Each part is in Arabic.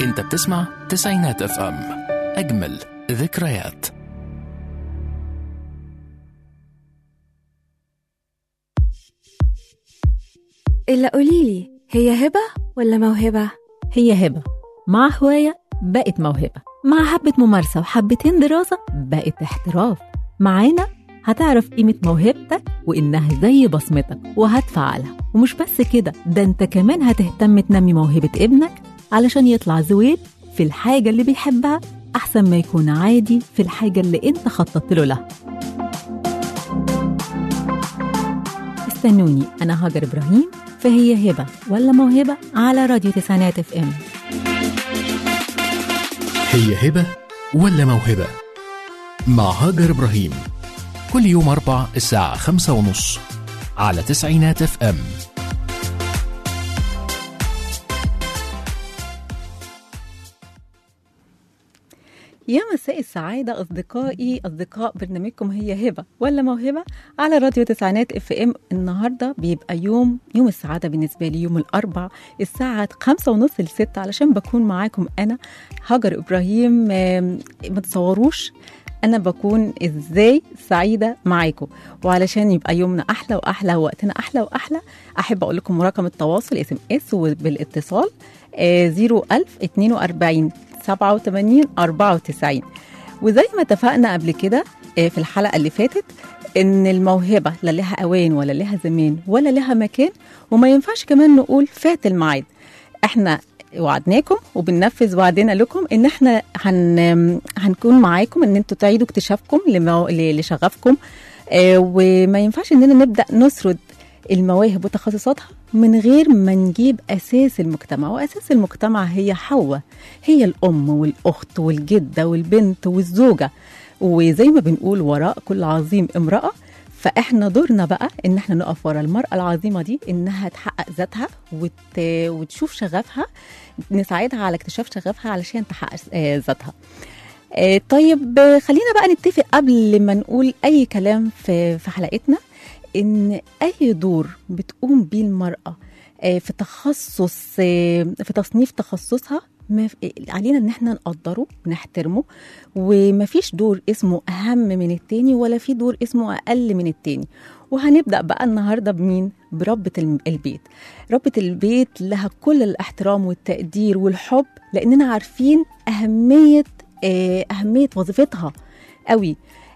انت بتسمع تسعينات اف ام، اجمل ذكريات. إلا قوليلي، هي هبة ولا موهبة؟ هي هبة مع هواية بقت موهبة، مع حبة ممارسة وحبتين دراسة بقت احتراف. معانا هتعرف قيمة موهبتك وإنها زي بصمتك وهتفعلها. ومش بس كده، ده انت كمان هتهتم تنمي موهبة ابنك علشان يطلع زويل في الحاجة اللي بيحبها أحسن ما يكون عادي في الحاجة اللي انت خططت له لها. استنوني، أنا هاجر إبراهيم، فهي هبة ولا موهبة على راديو تسعينات اف ام. هي هبة ولا موهبة مع هاجر إبراهيم، كل يوم 4 الساعة 5:30 على تسعينات اف ام. يا مساء السعادة أصدقائي، أصدقاء برنامجكم هي هبة ولا موهبة على راديو تسعينات اف ام. النهاردة بيبقى يوم السعادة بالنسبة لي، يوم الأربع الساعة 5:30 ل6 علشان بكون معاكم أنا هاجر إبراهيم. ما تصوروش أنا بكون إزاي سعيدة معاكم، وعلشان يبقى يومنا أحلى وأحلى ووقتنا أحلى وأحلى أحب أقول لكم رقم التواصل SMS وبالاتصال 01042 87 94. وزي ما اتفقنا قبل كده في الحلقة اللي فاتت إن الموهبة لا لها أوان ولا لها زمان ولا لها مكان، وما ينفعش كمان نقول فات الميعاد. احنا وعدناكم وبننفذ وعدنا لكم ان احنا هنكون معاكم ان انتوا تعيدوا اكتشافكم لشغفكم، وما ينفعش اننا نبدأ نسرد المواهب وتخصصاتها من غير ما نجيب أساس المجتمع. وأساس المجتمع هي حواء، هي الأم والأخت والجدة والبنت والزوجة، وزي ما بنقول وراء كل عظيم امرأة. فإحنا دورنا بقى إن إحنا نقف ورا المرأة العظيمة دي إنها تحقق ذاتها وتشوف شغفها، نساعدها على اكتشاف شغفها علشان تحقق ذاتها. طيب خلينا بقى نتفق قبل ما نقول أي كلام في حلقتنا إن أي دور بتقوم بيه المرأة في تخصص، في تصنيف تخصصها، علينا إن احنا نقدره ونحترمه، ومفيش دور اسمه أهم من التاني ولا في دور اسمه أقل من التاني. وهنبدأ بقى النهاردة بمين؟ بربة البيت. ربة البيت لها كل الاحترام والتقدير والحب، لأننا عارفين أهمية وظيفتها قوي.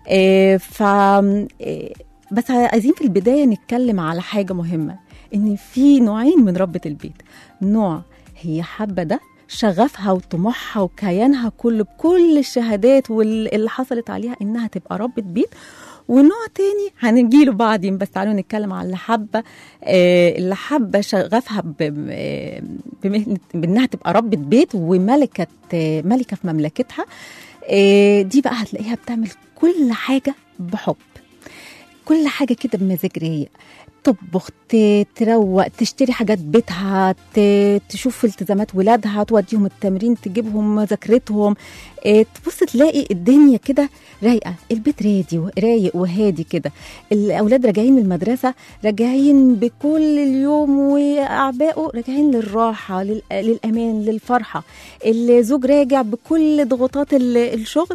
بس عايزين في البداية نتكلم على حاجة مهمة، إن في نوعين من ربة البيت. نوع هي حابة ده شغفها وطموحها وكيانها كله بكل الشهادات واللي حصلت عليها إنها تبقى ربة بيت، ونوع تاني هنجيله بعدين. بس تعالوا نتكلم على اللي حابة شغفها بإنها تبقى ربة بيت وملكة في مملكتها. دي بقى هتلاقيها بتعمل كل حاجة بحب، كل حاجة كده بمزاج رايق، تطبخ، تروق، تشتري حاجات بيتها، تشوف التزامات ولادها، توديهم التمرين، تجيبهم مذاكرتهم، تبص تلاقي الدنيا كده رايقة، البيت رايق وهادي كده. الأولاد راجعين من المدرسة، راجعين بكل اليوم وأعبائه، راجعين للراحة، للأمان، للفرحة. الزوج راجع بكل ضغوطات الشغل،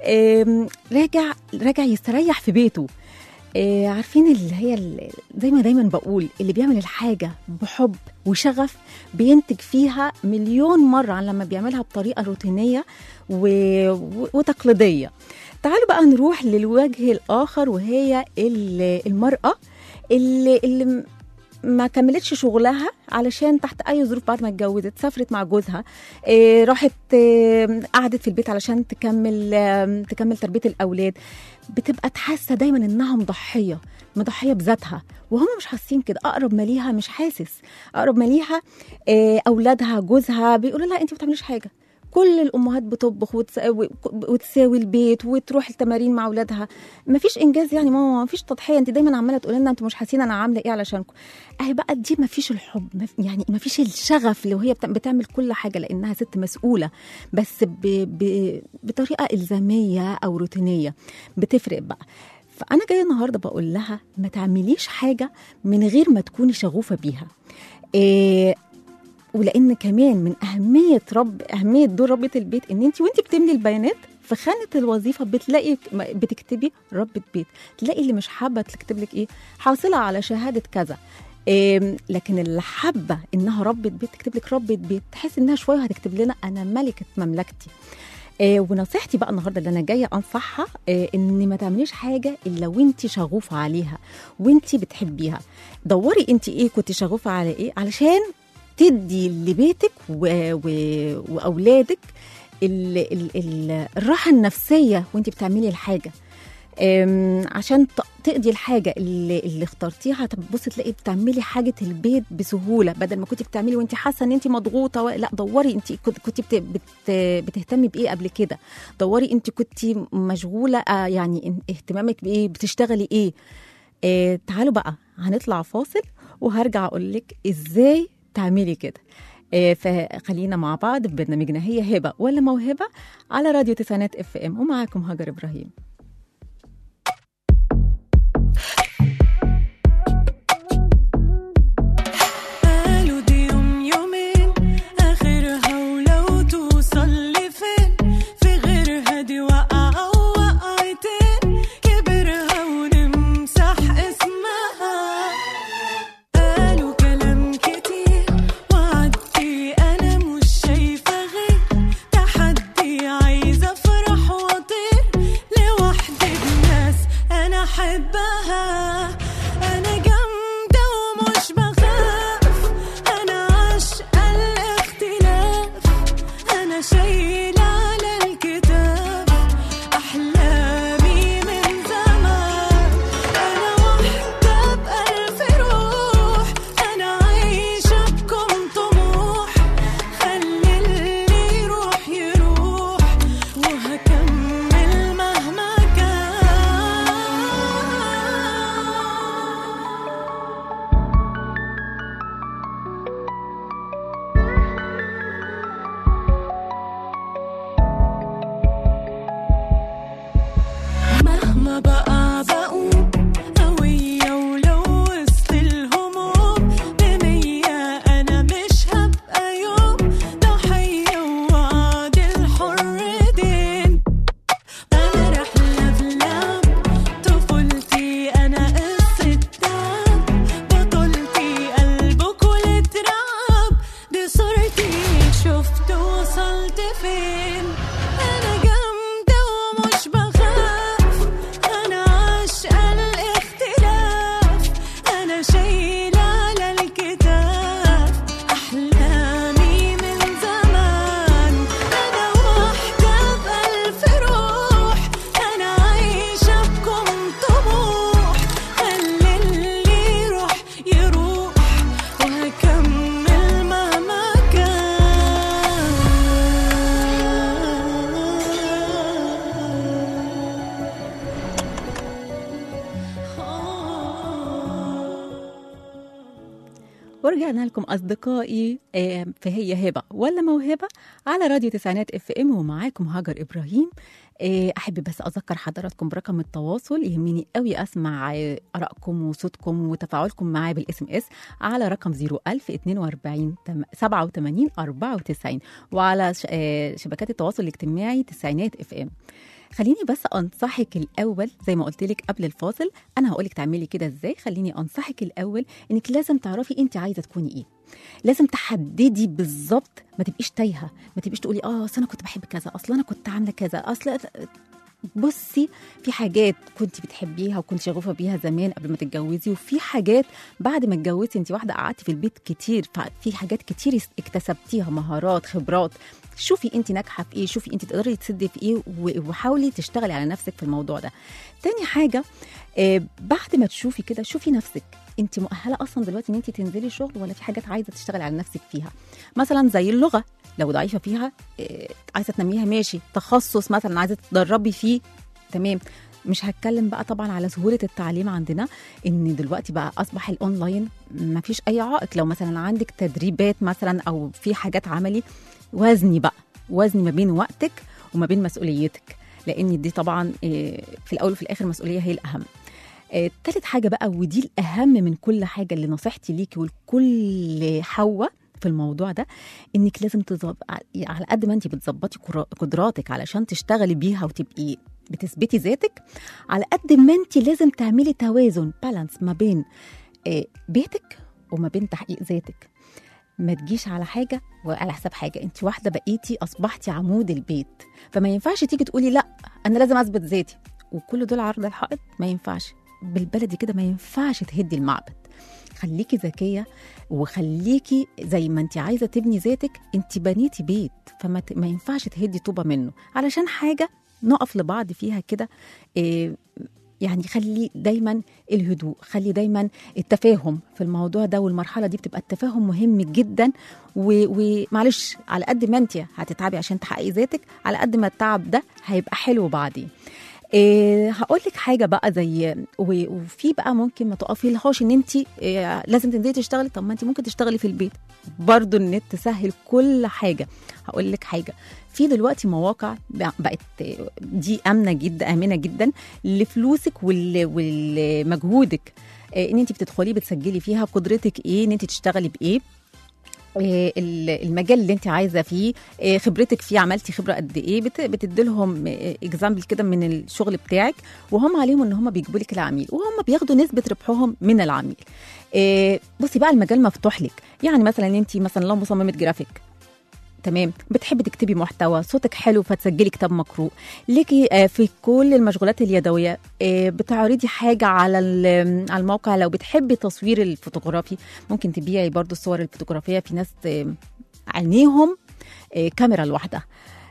راجع يستريح في بيته. عارفين اللي هي زي ما دايما بقول، اللي بيعمل الحاجة بحب وشغف بينتج فيها مليون مرة عن لما بيعملها بطريقة روتينية وتقليدية. تعالوا بقى نروح للوجه الآخر، وهي المرأة اللي ما كملتش شغلها علشان تحت أي ظروف بعد ما اتجوزت، سافرت مع جوزها، راحت قعدت في البيت علشان تكمل تربية الأولاد. بتبقى تحسه دايما إنها مضحية بذاتها، وهم مش حاسين كده. أقرب ما ليها مش حاسس، أقرب ما ليها أولادها، جوزها بيقولوا لها أنت ما بتعمليش حاجة. كل الأمهات بتطبخ وتساوي البيت وتروح التمارين مع أولادها. مفيش إنجاز يعني ماما، مفيش تضحية، أنت دايما عمالة تقول لنا أنتوا مش حاسين أنا عاملة إيه علشانكم. أهي بقى دي مفيش الحب، يعني مفيش الشغف اللي وهي بتعمل كل حاجة لأنها ست مسؤولة، بس بطريقة إلزامية أو روتينية. بتفرق بقى. فأنا جاية النهاردة بقول لها ما تعمليش حاجة من غير ما تكوني شغوفة بيها. ولان كمان من اهميه دور ربة البيت ان انت وانت بتملي البيانات في خانه الوظيفه بتكتبي ربة بيت، تلاقي اللي مش حابه تكتب لك ايه حاصله على شهاده كذا، لكن اللي حابه انها ربة بيت تكتب لك ربة بيت، تحس انها شويه هتكتب لنا انا ملكه مملكتي. ونصيحتي بقى النهارده اللي انا جايه انصحها ان ما تعمليش حاجه الا وانت شغوفه عليها وانت بتحبيها. دوري انت ايه كنت شغوفه على ايه علشان تدي لبيتك واولادك الراحه النفسيه وانت بتعملي الحاجه، عشان تقضي الحاجه اللي اخترتيها. تبصي تلاقي بتعملي حاجه البيت بسهوله بدل ما كنت بتعملي وانت حاسه ان انت مضغوطه. لا، دوري انت كنت بتهتمي بايه قبل كده، دوري انت كنت مشغوله يعني اهتمامك بايه، بتشتغلي ايه. تعالوا بقى هنطلع فاصل وهرجع اقول لك ازاي تعملي كده. فخلينا مع بعض في برنامجنا هي هبه ولا موهبه على راديو تسعينات اف ام، ومعاكم هاجر ابراهيم. ورجعنا لكم أصدقائي فهي هبة ولا موهبة على راديو تسعينات اف ام، ومعاكم هاجر إبراهيم. أحب بس أذكر حضراتكم برقم التواصل، يهمني قوي أسمع آرائكم وصوتكم وتفاعلكم معايا بالاسم اس على رقم 01042 87 94 وعلى شبكات التواصل الاجتماعي تسعينات اف ام. خليني بس أنصحك الأول زي ما قلت لك قبل الفاصل، أنا هقولك تعملي كده إزاي. خليني أنصحك الأول إنك لازم تعرفي أنت عايزة تكوني إيه، لازم تحددي بالظبط، ما تبقيش تايهة، ما تبقيش تقولي أصل أنا كنت بحب كذا، أصل أنا كنت عاملة كذا، أصل بصي في حاجات كنت بتحبيها وكنت شغوفة بيها زمان قبل ما تتجوزي، وفي حاجات بعد ما اتجوزتي انت واحدة قعدتي في البيت كتير، ففي حاجات كتير اكتسبتيها، مهارات، خبرات. شوفي انت ناجحة في ايه، شوفي انت تقدري تسدي في ايه، وحاولي تشتغلي على نفسك في الموضوع ده. تاني حاجة بعد ما تشوفي كده، شوفي نفسك انت مؤهلة اصلا دلوقتي ان انت تنزلي شغل، ولا في حاجات عايزة تشتغلي على نفسك فيها. مثلا زي اللغة، لو ضعيفة فيها عايزة تنميها ماشي، تخصص مثلا عايزة تدربي فيه تمام. مش هتكلم بقى طبعا على سهولة التعليم عندنا، ان دلوقتي بقى اصبح الاونلاين ما فيش اي عائق. لو مثلا عندك تدريبات مثلا او في حاجات عملي، وزني ما بين وقتك وما بين مسؤوليتك، لان دي طبعا في الاول وفي الاخر مسؤولية هي الاهم. تالت حاجة بقى، ودي الاهم من كل حاجة، اللي نصيحتي ليكي ولكل حواء في الموضوع ده، انك لازم على قد ما انت بتظبطي قدراتك علشان تشتغلي بيها وتبقي بتثبتي ذاتك، على قد ما انت لازم تعملي توازن بالانس ما بين بيتك وما بين تحقيق ذاتك. ما تجيش على حاجه وعلى حساب حاجه. انت واحده بقيتي اصبحتي عمود البيت، فما ينفعش تيجي تقولي لا انا لازم اثبت ذاتي وكل دول عرض الحائط. ما ينفعش، بالبلدي كده ما ينفعش تهدي المعبد. خليكي ذكيه وخليكي زي ما انت عايزه تبني ذاتك. انت بنيتي بيت، فما ما ينفعش تهدي طوبه منه علشان حاجه نقف لبعض فيها كده. يعني خلي دايما الهدوء، خلي دايما التفاهم في الموضوع ده، والمرحله دي بتبقى التفاهم مهم جدا. ومعلش، على قد ما انت هتتعبي عشان تحققي ذاتك، على قد ما التعب ده هيبقى حلو بعدين. هقول لك حاجه بقى زي وفي بقى ممكن ما تقفي لهاش ان انت لازم تنزلي تشتغلي. طب ما انت ممكن تشتغلي في البيت برضو، النت تسهل كل حاجه. هقول لك حاجه، في دلوقتي مواقع بقت دي امنه جدا لفلوسك والمجهودك، ان انت بتدخلي بتسجلي فيها قدرتك ايه، ان انت تشتغلي بايه، المجال اللي انت عايزه فيه، خبرتك فيه، عملتي خبره قد ايه. بتديلهم اكزامبل كده من الشغل بتاعك، وهم عليهم ان هم بيجيبوا لك العميل وهم بياخدوا نسبه ربحهم من العميل. بصي بقى، المجال مفتوح لك. يعني مثلا انت مثلا لو مصممه جرافيك، تمام، بتحبي تكتبي محتوى، صوتك حلو فتسجلي كتاب مقروء ليكي، في كل المشغولات اليدويه، بتعرضي حاجه على الموقع. لو بتحبي تصوير الفوتوغرافي ممكن تبيعي برضو الصور الفوتوغرافيه. في ناس عينيهم كاميرا لوحدها.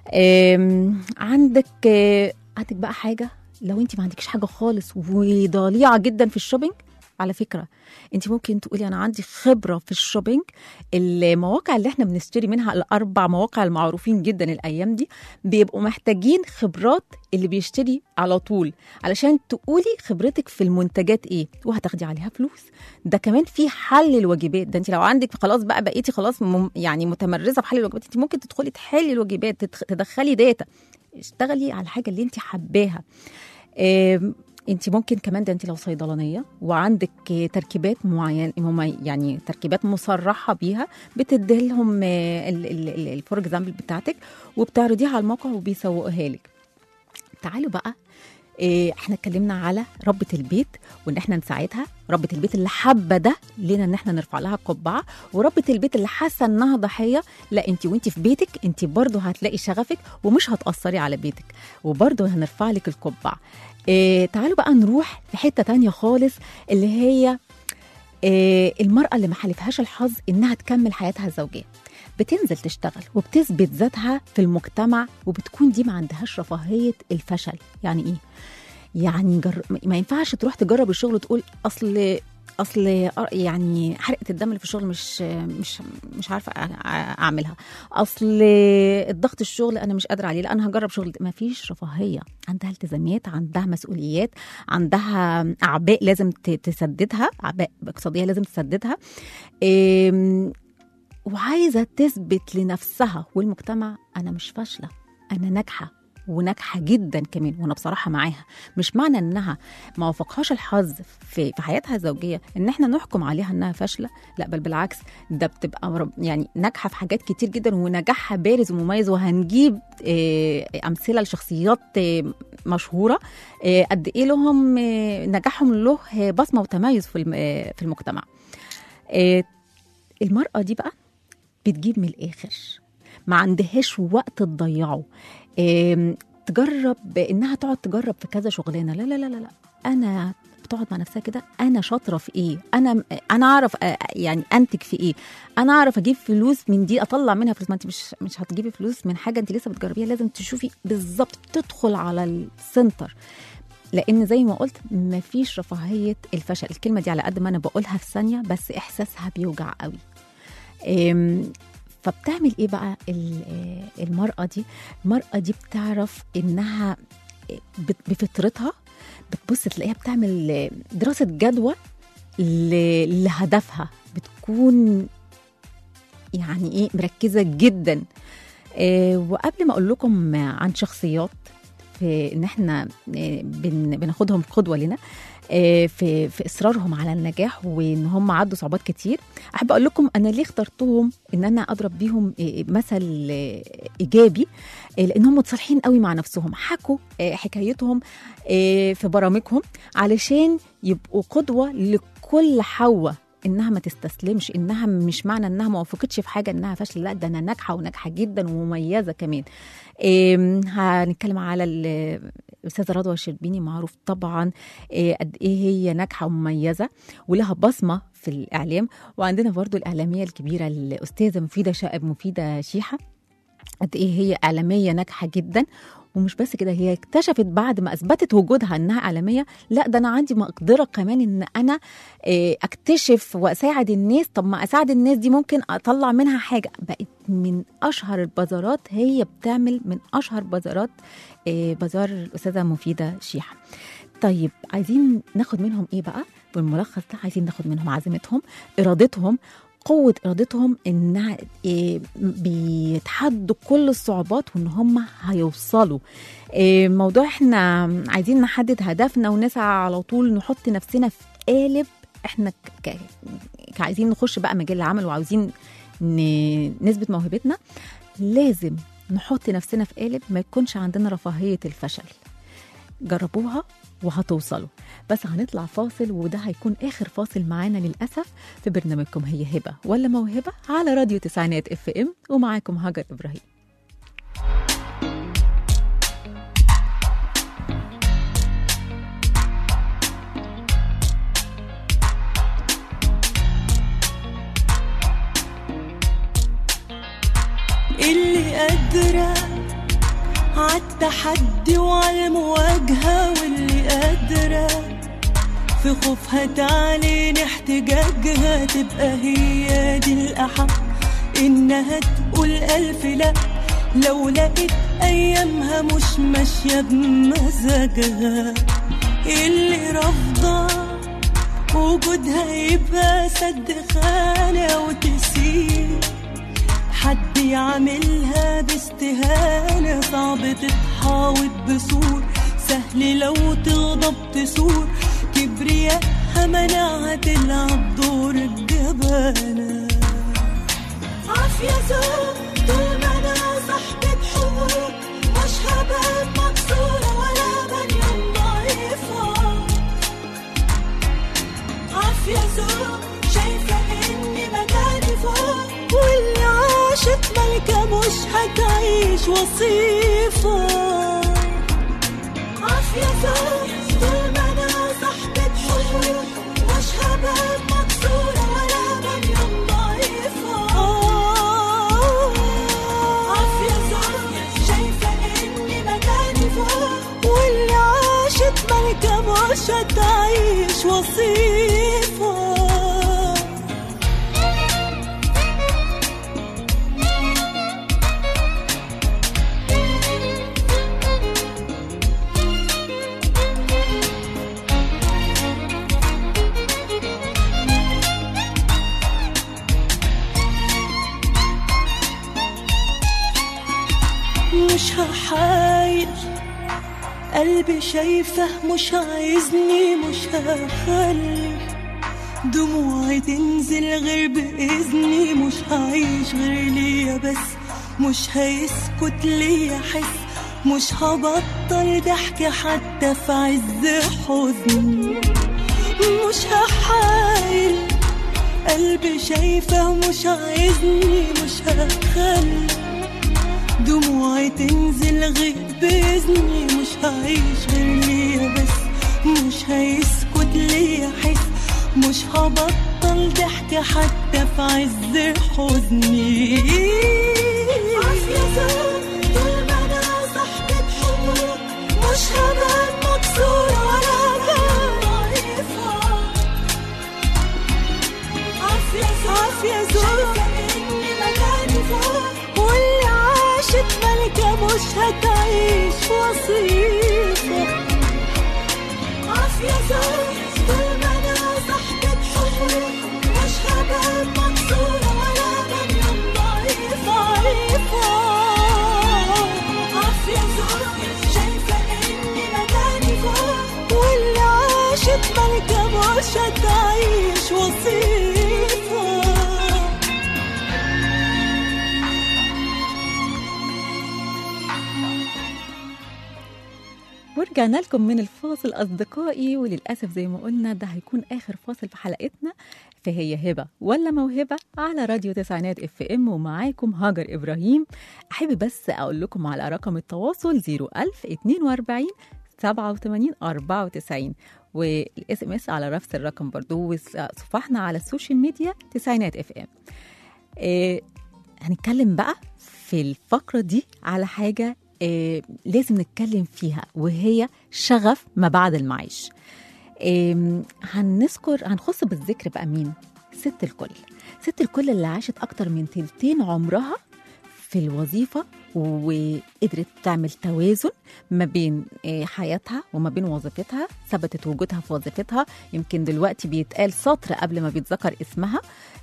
عندك بقى حاجه، لو انت ما عندكش حاجه خالص وضليعه جدا في الشوبينج، على فكرة انت ممكن تقولي انا عندي خبرة في الشوبينج. المواقع اللي احنا بنشتري منها، ال4 مواقع المعروفين جدا الايام دي، بيبقوا محتاجين خبرات اللي بيشتري على طول علشان تقولي خبرتك في المنتجات ايه، وهتاخدي عليها فلوس. ده كمان في حل الواجبات. ده انت لو عندك خلاص بقيتي خلاص يعني متمرسة في حل الواجبات، انت ممكن تدخلي تحلي الواجبات، تدخلي داتا، اشتغلي على الحاجة اللي انت حباها. انت ممكن كمان، ده انت لو صيدلانيه وعندك تركيبات معينه، يعني تركيبات مصرحه بيها، بتدي لهم الفور اكزامبل بتاعتك وبتعرضيها على الموقع وبيسوقوها لك. تعالوا بقى، احنا اتكلمنا على ربة البيت وان احنا نساعدها. ربة البيت اللي حابه ده لينا ان احنا نرفع لها قبعه، وربة البيت اللي حاسه انها ضحيه، لا، انت وانت في بيتك انت برضو هتلاقي شغفك ومش هتأثري على بيتك، وبرضو هنرفع لك القبعه. تعالوا بقى نروح في حتة تانية خالص، اللي هي المرأة اللي ما حالفهاش الحظ إنها تكمل حياتها الزوجية، بتنزل تشتغل وبتثبت ذاتها في المجتمع، وبتكون دي ما عندهاش رفاهية الفشل. يعني إيه؟ يعني ما ينفعش تروح تجرب الشغل وتقول أصل يعني حرقة الدم اللي في الشغل مش عارفة أعملها، أصل الضغط الشغل أنا مش قادرة عليه، لا أنا هجرب شغل. ما فيش رفاهية، عندها التزامات، عندها مسؤوليات، عندها أعباء لازم تسددها، أعباء اقتصادية لازم تسددها، وعايزة تثبت لنفسها والمجتمع أنا مش فاشلة، أنا ناجحة وناجحة جدا كمان. وانا بصراحة معاها، مش معنى انها ما وفقهاش الحظ في حياتها الزوجية ان احنا نحكم عليها انها فاشلة، لا بل بالعكس، ده بتبقى يعني ناجحة في حاجات كتير جدا ونجاحها بارز ومميز. وهنجيب امثلة لشخصيات مشهورة قد ايه لهم نجاحهم له بصمة وتميز في المجتمع. المرأة دي بقى بتجيب من الاخر، ما عندهاش وقت تضيعه تجرب انها تقعد تجرب في كذا شغلانه. لا لا لا لا، انا بتقعد مع نفسها كده، انا شاطره في ايه، انا اعرف يعني انتج في ايه، انا اعرف اجيب فلوس من دي، اطلع منها فلوس. ما انت مش هتجيبي فلوس من حاجه انت لسه بتجربيها، لازم تشوفي بالظبط، تدخل على السنتر. لان زي ما قلت مفيش رفاهيه الفشل. الكلمه دي على قد ما انا بقولها في ثانيه، بس احساسها بيوجع قوي. فبتعمل ايه بقى المرأة دي بتعرف انها بفطرتها بتبص تلاقيها بتعمل دراسة جدوى لهدفها، بتكون يعني ايه مركزة جدا. وقبل ما اقول لكم عن شخصيات في ان احنا بناخدهم قدوة لنا، في اصرارهم على النجاح وان هم عدوا صعوبات كتير. احب اقول لكم انا ليه اخترتهم ان انا اضرب بيهم مثل ايجابي، لانهم متصالحين قوي مع نفسهم، حكوا حكايتهم في برامجهم علشان يبقوا قدوه لكل حواء انها ما تستسلمش، انها مش معنى انها ما وفقتش في حاجه انها فاشله، لا ده انا ناجحه وناجحه جدا ومميزه كمان. هنتكلم على الاستاذه رضوى الشربيني، معروف طبعا قد ايه هي ناجحه ومميزه ولها بصمه في الاعلام. وعندنا برضو الاعلاميه الكبيره الاستاذه مفيده شيحه، قد ايه هي اعلاميه ناجحه جدا. ومش بس كده، هي اكتشفت بعد ما اثبتت وجودها انها اعلاميه، لا ده انا عندي مقدره كمان ان انا اكتشف واساعد الناس. طب ما اساعد الناس دي ممكن اطلع منها حاجه. بقت من اشهر البازارات، هي بتعمل من اشهر بازارات بازار الاستاذه مفيده شيحه. طيب عايزين ناخد منهم ايه بقى بالملخص ده؟ عايزين ناخد منهم عزيمتهم، ارادتهم، قوة إرادتهم، إنها بيتحدوا كل الصعوبات وإن هم هيوصلوا. موضوع إحنا عايزين نحدد هدفنا ونسعى على طول نحط نفسنا في قالب. إحنا عايزين نخش بقى مجال العمل وعاوزين نثبت موهبتنا، لازم نحط نفسنا في قالب ما يكونش عندنا رفاهية الفشل. جربوها وهتوصلوا. بس هنطلع فاصل، وده هيكون آخر فاصل معانا للأسف في برنامجكم هي هبة ولا موهبة على راديو تسعينات FM، ومعاكم هاجر إبراهيم. اللي قادرة عالتحدي وعالمواجهة، واللي قادرة في خوفها تعلن احتجاجها، تبقى هي دي الأحق إنها تقول ألف لأ لو لقيت أيامها مش ماشية بمزاجها. اللي رافضة وجودها يبقى سد خانة وتسيب حد يعملها باستهانة، صعب تتحاوط بسور، سهل لو تغضب تسور، كبرياءها منعها تلعب دور الجبانة. عافية زوج طول ما أنا صاحبة حقوق، مش هبقى مكسورة ولا بنيان ضعيفة. عافية زوج شايفة إني مكاني فوق، واللي عاشت ملكة مش هتعيش وصيفة. عافية زوج طول ما أنا صاحبة حقوق، مش هبقى مكسورة ولا بنيان ضعيفة. عافية زوج شايفة إني مكاني فوق، واللي عاشت ملكة مش هتعيش وصيفة. مش هحايل قلبي شايفه مش عايزني، مش هخلي دموعي تنزل غير بإذني، مش هعيش غير ليا بس، مش هيسكت ليا حس، مش هبطل ضحك حتى في عز حزني. مش هحايل قلبي شايفه مش عايزني، مش هخلي دموعي تنزل غير بإذني، مش هعيش غير ليا بس، مش هيسكت ليا حس، مش هبطل ضحك حتى في عز حزني. عافية زوج طول ما أنا صاحبة حقوق، مش هبقى مكسورة ولا ضعيفة. عافية زوج إني مكاني فوق، واللي عاشت ملكة مش هتعيش وصيفة. عافية زوج طول ما أنا صاحبة حقوق، مش هبقى مكسورة ولا بنيان ضعيفة. عافية زوج شايفة إني مكاني فوق، واللي عاشت ورجعنا لكم من الفاصل أصدقائي، وللأسف زي ما قلنا ده هيكون آخر فاصل في حلقتنا، فهي هبة ولا موهبة على راديو تسعينات اف ام، ومعاكم هاجر إبراهيم. أحب بس أقول لكم على رقم التواصل 01042 87 94، والاس ام اس على نفس الرقم برضو، وصفحنا على السوشيال ميديا تسعينات اف ام. هنتكلم بقى في الفقرة دي على حاجة لازم نتكلم فيها، وهي شغف ما بعد المعيش. هنخص بالذكر بقى مين؟ ست الكل اللي عاشت أكتر من تلتين عمرها في الوظيفة، وقدرت تعمل توازن ما بين حياتها وما بين وظيفتها، ثبتت وجودها في وظيفتها. يمكن دلوقتي بيتقال سطر قبل ما بيتذكر اسمها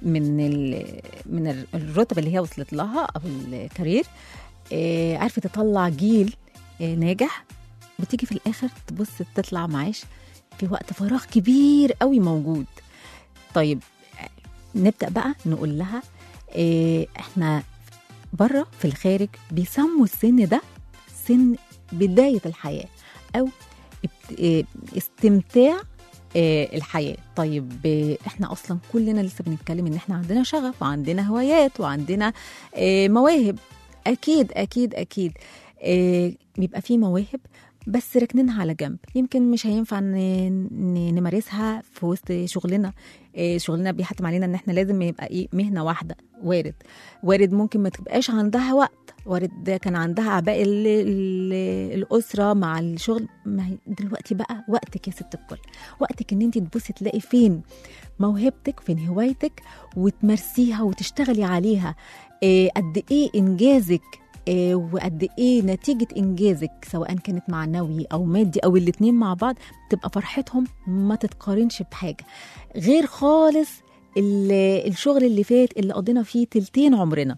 من الرتبة اللي هي وصلت لها أو الكارير. عرفت تطلع جيل ناجح، بتيجي في الآخر تبص تطلع معاش في وقت فراغ كبير قوي موجود. طيب نبدأ بقى نقول لها احنا بره في الخارج بيسموا السن ده سن بداية الحياة أو استمتاع الحياة. طيب احنا أصلا كلنا لسه بنتكلم إن احنا عندنا شغف وعندنا هوايات وعندنا مواهب. أكيد أكيد أكيد بيبقى فيه مواهب بس ركنينها على جنب، يمكن مش هينفع نمارسها في وسط شغلنا. شغلنا بيحتم علينا ان احنا لازم يبقى مهنة واحدة. وارد ممكن ما تبقاش عندها وقت، وارد كان عندها اعباء الاسرة مع الشغل. ما هي دلوقتي بقى وقتك يا ست الكل، وقتك ان انت تبصي تلاقي فين موهبتك، فين هوايتك، وتمارسيها وتشتغلي عليها. قد ايه انجازك وقد ايه نتيجة انجازك، سواء كانت معنوي او مادي او الاتنين مع بعض، تبقى فرحتهم ما تتقارنش بحاجة غير خالص الشغل اللي فات اللي قضينا فيه تلتين عمرنا.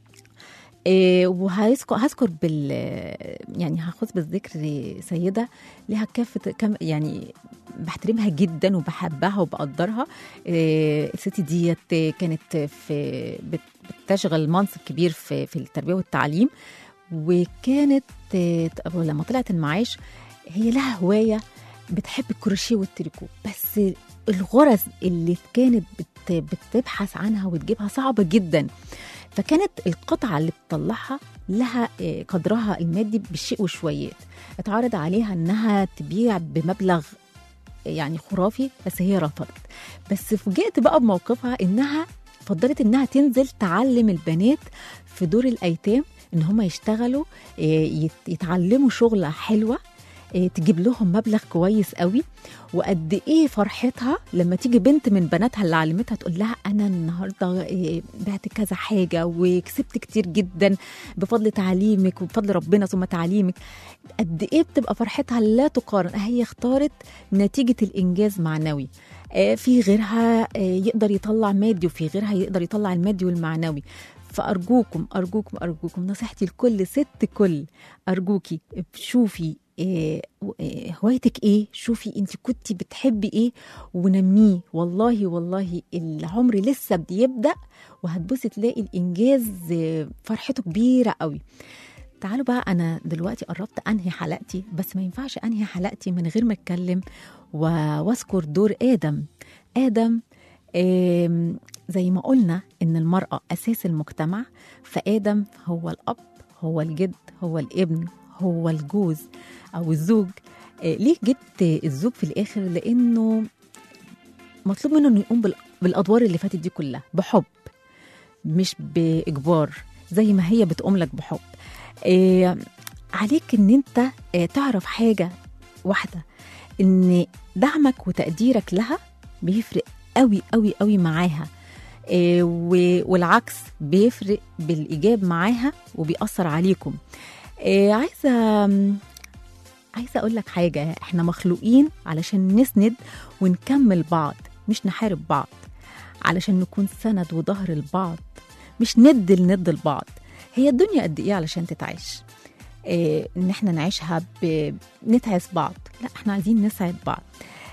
وهذكر يعني هاخذ بالذكر سيدة لها كافة يعني بحترمها جدا وبحبها وبقدرها. الست ديت كانت بتشغل منصب كبير في التربية والتعليم، وكانت لما طلعت المعاش هي لها هواية، بتحب الكروشيه والتريكو، بس الغرز اللي كانت بتبحث عنها وتجيبها صعبة جدا. فكانت القطعة اللي بتطلعها لها قدرها المادي بالشيء وشويات. اتعرض عليها انها تبيع بمبلغ يعني خرافي، بس هي رفضت. بس فوجئت بقى بموقفها انها فضلت انها تنزل تعلم البنات في دور الايتام ان هم يشتغلوا، يتعلموا شغلة حلوة تجيب لهم مبلغ كويس قوي. وقد ايه فرحتها لما تيجي بنت من بناتها اللي علمتها تقول لها انا النهارده بعت كذا حاجه وكسبت كتير جدا بفضل تعليمك وبفضل ربنا ثم تعليمك. قد ايه بتبقى فرحتها لا تقارن. هي اختارت نتيجه الانجاز معنوي، في غيرها يقدر يطلع مادي، وفي غيرها يقدر يطلع المادي والمعنوي. فأرجوكم أرجوكم أرجوكم، نصيحتي لكل ست كل، أرجوكي شوفي هوايتك ايه، شوفي انت كنتي بتحبي ايه ونميه. والله والله العمر لسه بيبدأ، وهتبصي تلاقي الإنجاز فرحته كبيرة قوي. تعالوا بقى، أنا دلوقتي قربت أنهي حلقتي، بس ما ينفعش أنهي حلقتي من غير ما أتكلم واذكر دور آدم. زي ما قلنا إن المرأة أساس المجتمع، فآدم هو الأب، هو الجد، هو الابن، هو الجوز أو الزوج. ليه جبت الزوج في الآخر؟ لأنه مطلوب منه أنه يقوم بالأدوار اللي فاتت دي كلها بحب، مش بإجبار زي ما هي بتقوم لك بحب. عليك أن أنت تعرف حاجة واحدة، أن دعمك وتقديرك لها بيفرق قوي قوي قوي معاها، والعكس بيفرق بالإيجاب معاها وبيأثر عليكم. عايزة أقول لك حاجة، إحنا مخلوقين علشان نسند ونكمل بعض، مش نحارب بعض، علشان نكون سند وظهر البعض، مش ند لبعض. هي الدنيا قد إيه علشان تتعيش؟ إن إحنا نعيشها نتعس بعض؟ لا، إحنا عايزين نسعد بعض.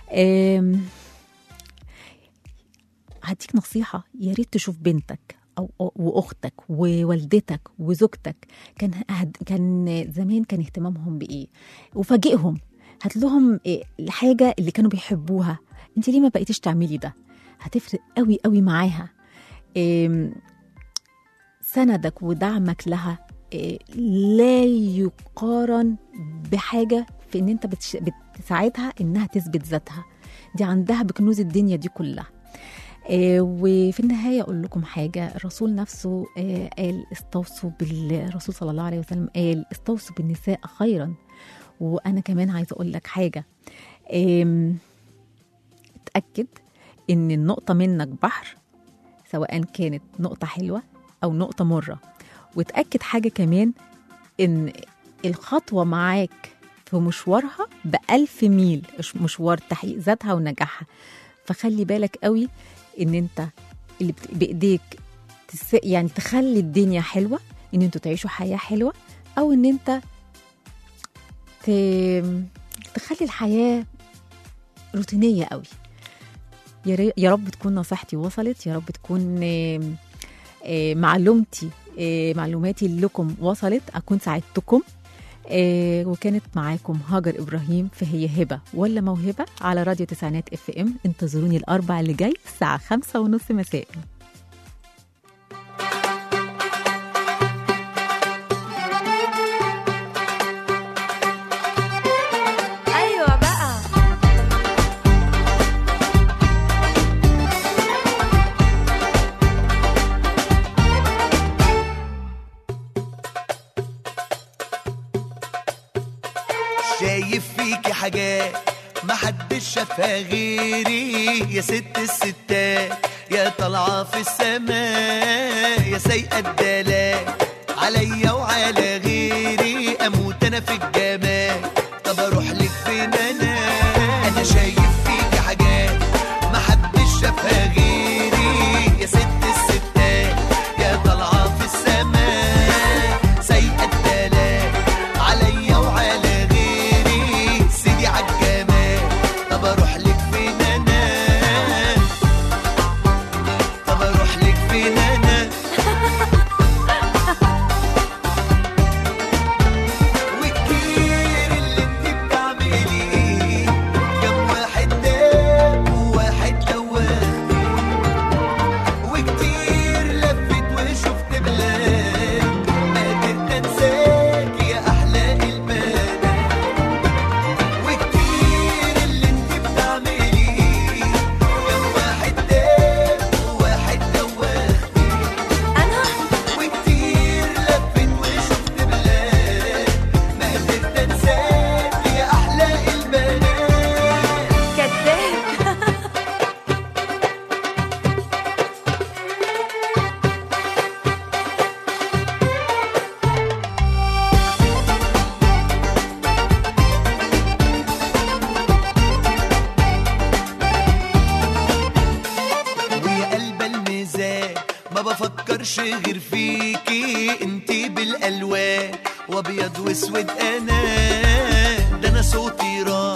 هديك نصيحة، يا ريت تشوف بنتك واختك ووالدتك وزوجتك كان زمان كان اهتمامهم بايه، وفاجئهم هات لهم الحاجة اللي كانوا بيحبوها. انت ليه ما بقيتيش تعملي ده؟ هتفرق قوي قوي معاها. سندك ودعمك لها لا يقارن بحاجة في ان انت بتساعدها انها تثبت ذاتها. دي عندها بكنوز الدنيا دي كلها. وفي النهاية أقول لكم حاجة. الرسول نفسه قال استوصوا بالرسول صلى الله عليه وسلم قال استوصوا بالنساء خيرا. وأنا كمان عايزة أقول لك حاجة. اتأكد إن النقطة منك بحر، سواء كانت نقطة حلوة أو نقطة مرة. وتأكد حاجة كمان، إن الخطوة معاك في مشوارها ب1000 ميل، مشوار تحقيق ذاتها ونجاحها. فخلي بالك قوي إن أنت اللي بإيديك يعني تخلي الدنيا حلوة، إن أنتوا تعيشوا حياة حلوة، أو إن أنت تخلي الحياة روتينية قوي. يا رب تكون نصيحتي وصلت، يا رب تكون معلوماتي لكم وصلت، أكون ساعدتكم. وكانت معاكم هاجر إبراهيم في هي هبة ولا موهبة على راديو تسعينات FM. انتظروني الأربع اللي جاي الساعة 5:30 مساء. شايف فيكي حاجات محدش شافها غيري، يا ست الستات يا طالعة في السماء، يا سايقة الدلال عليا وعلى غيري، اموت انا في الجمال. طب اروح لك فين انا شايف فيكي حاجات محدش شافها غيري، يا ست الستات يا طالعة في السماء، سايقة الدلال عليا وعلى طب اروح لك فين انا، طب اروح لك فين انا. وكتير اللي انت بتعمليه، كم واحد داب وواحد دواب، وكتير لفت وشفت بلاد، ما قدرت انساك يا احلى البنات. ما بفكرش غير فيكي انتي بالالوان، وابيض واسود انا، ده انا صوتي راح